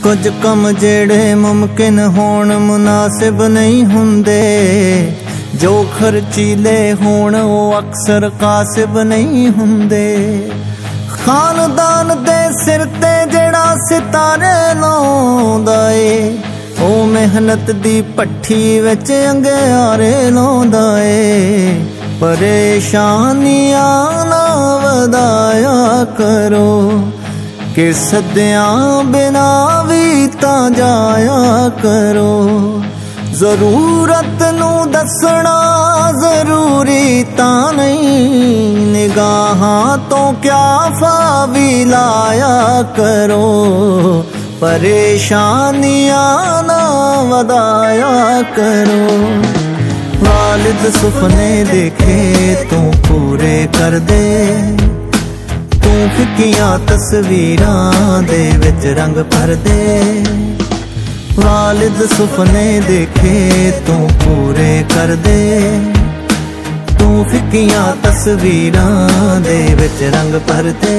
कुछ कम जेड़े मुमकिन होण मुनासिब नहीं हुंदे, जो खर्चीले होण वो अक्सर कासिब नहीं हुंदे। खानदान दे सिर ते जेड़ा सितारे लाउंदा ए, ओ मेहनत दी भट्ठी विच अंगियारे लाउंदा ए। परेशानियां ना वधाया करो, कि सद्दियां बिना भी तां जाया करो। जरूरत नू दसना जरूरी तां नहीं, निगाहां तो क्या फावी लाया करो। परेशानियां ना वधाया करो। वालिद सुपने देखे तू पूरे कर दे, तू फिक्कियां तस्वीरां दे विच रंग भर दे। वालिद सुपने देखे तू पूरे कर दे, तू फिक्कियां तस्वीरां दे विच रंग भर दे।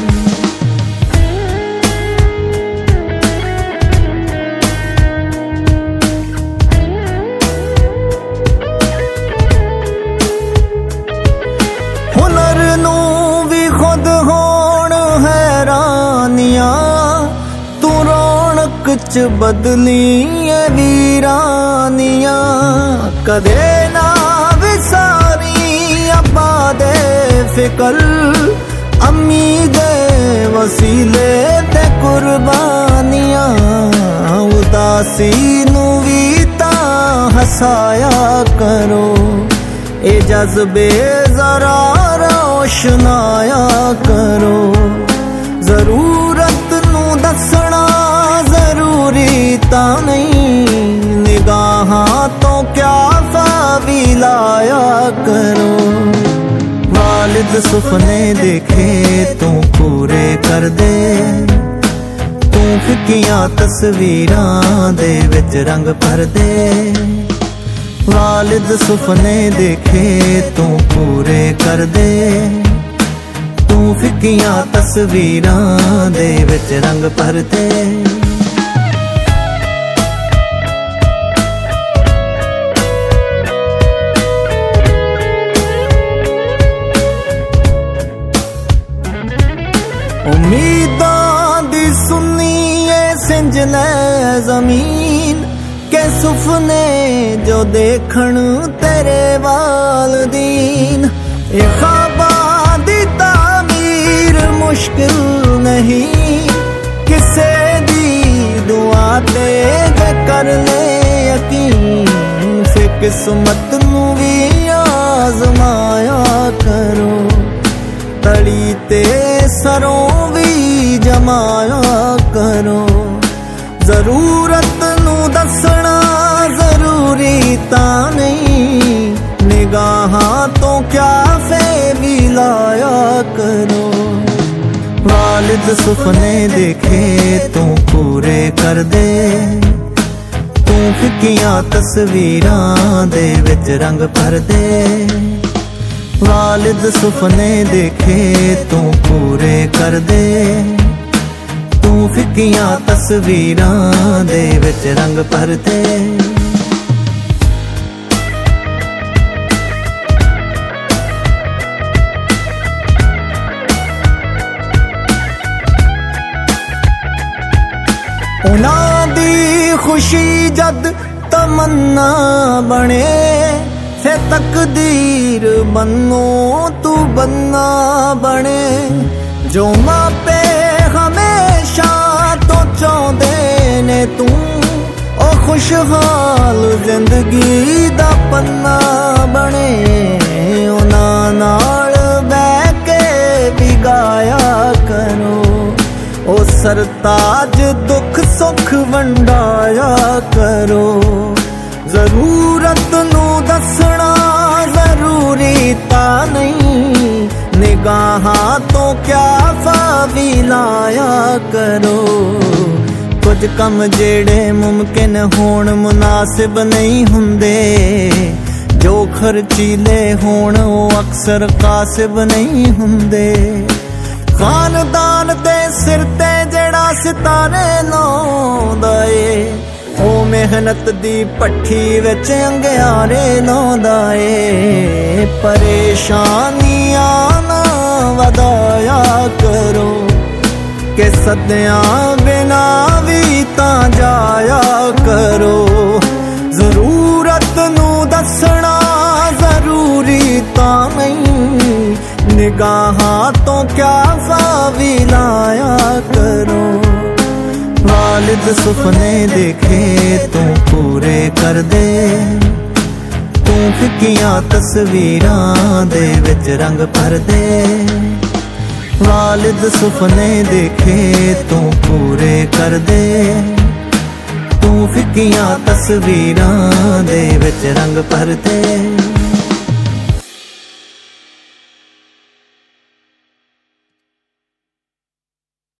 हुनर नू भी खुद होण हैरानियां, तू रौनक च बदली ए वीरानियां। कदे ना विसारी अब्बा दे फिकर, अम्मी दे वसीले ते कुर्बानियां। उदासी नू भी तां हसाया करो, ए जज्बे जरा रोशनाया करो। जरूरत नू दसना जरूरी तां नहीं, निगाहां तो क्या फावी लाया करो। वालिद सुपने देखे तू पूरे कर दे, तू फिक्कियां तस्वीरां दे विच रंग भर दे। वालिद सुपने देखे तू पूरे कर दे, तू फिक्कियां तस्वीरां दे विच रंग भर दे। उम्मीदां दी सुन्नी ए सिंजने जमीन, के सुपने जो देखण तेरे वालदीन। ये ख्वाबां दी तामीर मुश्किल नहीं, किसे दी दुआ ते कर ले यकीन। फिर किस्मत नू भी आजमाया करो, तड़ी ते सरों भी जमाया करो। जरूरत नू दसना जरूरी तां नहीं, निगाहां तो क्या फेवी लाया करो। वालिद सुपने देखे तू पूरे कर दे, तू फिक्कियां तस्वीरां दे विच रंग भर दे। वालिद सुपने देखे तू पूरे कर दे, तू फिक्कियां तस्वीरां दे विच रंग भर दे। उन्हां दी खुशी जद तमन्ना बने, फिर तकदीर बनो तू बन्ना बने। जो मापे हमेशा तो चाहते ने तू, ओ खुशहाल जिंदगी दा पन्ना बने। उन्हां नाल बैठ के भी गाया करो, ओ सरताज दुख सुख वंडाया करो। जरूरत नू दसना जरूरी तां नहीं, निगाहां तो क्या फावी लाया करो। कुछ कम जेड़े मुमकिन होण मुनासिब नहीं हुंदे, जो खर्चीले होण वो अक्सर कासिब नहीं हुंदे। खानदान दे सिर ते जेड़ा ਸਿਤਾਰੇ ਲਾਉਂਦਾ ਏ। ਉਹ ਮਿਹਨਤ ਦੀ ਭੱਠੀ ਵਿੱਚ ਅੰਗਿਆਰੇ ਲਾਉਂਦਾ ਏ। ਪਰੇਸ਼ਾਨੀਆਂ ਨਾ ਵਧਾਇਆ ਕਰੋ ਕਿ ਸਦਿਆਂ ਬਿਨਾ ਵੀ ਤਾਂ ਜਾਇਆ ਕਰੋ। ਜ਼ਰੂਰਤ ਨੂੰ ਦੱਸਣਾ ਜ਼ਰੂਰੀ ਤਾਂ ਨਹੀਂ, ਨਿਗਾਹਾਂ ਤੋਂ ਕਿਆ ਫਾਵੀ ਲਾਇਆ ਕਰੋ। ਵਾਲਿਦ ਸੁਪਨੇ ਦੇਖੇ ਤੂੰ ਪੂਰੇ ਕਰ ਦੇ, ਤੂੰ ਫਿੱਕੀਆਂ ਤਸਵੀਰਾਂ ਦੇ ਵਿੱਚ ਰੰਗ ਭਰ ਦੇ। ਵਾਲਿਦ ਸੁਪਨੇ ਦੇਖੇ ਤੂੰ ਪੂਰੇ ਕਰ ਦੇ, ਤੂੰ ਫਿੱਕੀਆਂ ਤਸਵੀਰਾਂ ਦੇ ਵਿੱਚ ਰੰਗ ਭਰ ਦੇ।